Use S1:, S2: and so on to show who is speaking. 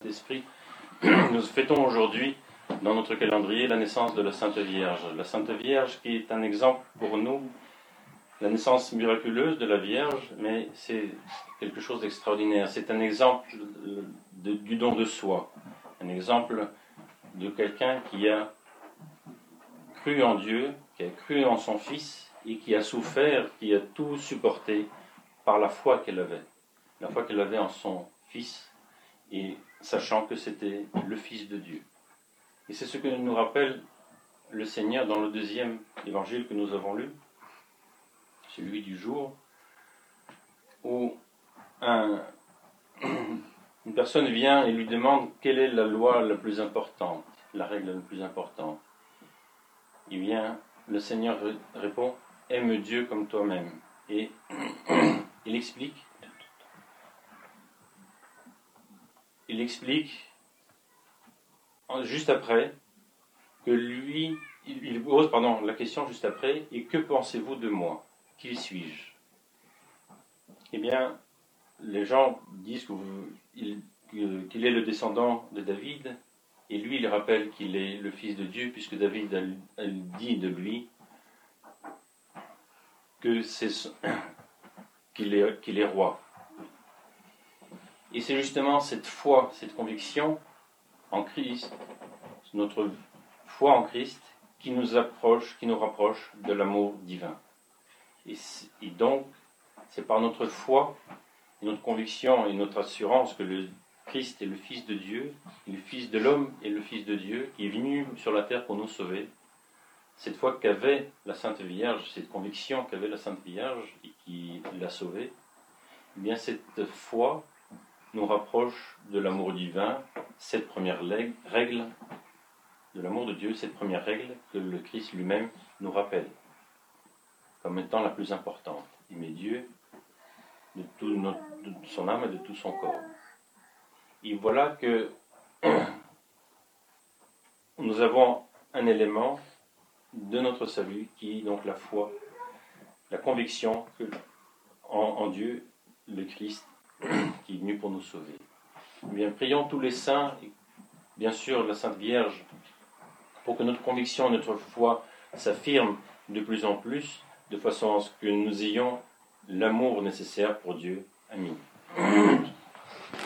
S1: Saint-Esprit, nous fêtons aujourd'hui, dans notre calendrier, la naissance de la Sainte Vierge. La Sainte Vierge qui est un exemple pour nous, la naissance miraculeuse de la Vierge, mais c'est quelque chose d'extraordinaire. C'est un exemple du don de soi, un exemple de quelqu'un qui a cru en Dieu, qui a cru en son Fils et qui a souffert, qui a tout supporté par la foi qu'elle avait en son Fils, et sachant que c'était le Fils de Dieu. Et c'est ce que nous rappelle le Seigneur dans le deuxième évangile que nous avons lu, celui du jour, où une personne vient et lui demande quelle est la loi la plus importante, la règle la plus importante. Le Seigneur répond « Aime Dieu comme toi-même ». Et il explique juste après que lui, il pose la question juste après, et que pensez-vous de moi? Qui suis-je? Eh bien, les gens disent qu'il est le descendant de David, et lui, il rappelle qu'il est le fils de Dieu, puisque David a dit de lui qu'il est roi. Et c'est justement cette foi, cette conviction en Christ, notre foi en Christ, qui nous rapproche de l'amour divin. Et donc, c'est par notre foi, notre conviction et notre assurance que le Christ est le Fils de Dieu, le Fils de l'homme et le Fils de Dieu, qui est venu sur la terre pour nous sauver. Cette foi qu'avait la Sainte Vierge, cette conviction qu'avait la Sainte Vierge et qui l'a sauvée, eh bien cette foi nous rapproche de l'amour divin, cette première règle de l'amour de Dieu, cette première règle que le Christ lui-même nous rappelle comme étant la plus importante. Aimer Dieu de son âme et de tout son corps. Et voilà que nous avons un élément de notre salut qui est donc la foi, la conviction en Dieu, le Christ, qui est venu pour nous sauver. Eh bien, prions tous les saints, et bien sûr la Sainte Vierge, pour que notre conviction, notre foi s'affirme de plus en plus, de façon à ce que nous ayons l'amour nécessaire pour Dieu. Amen.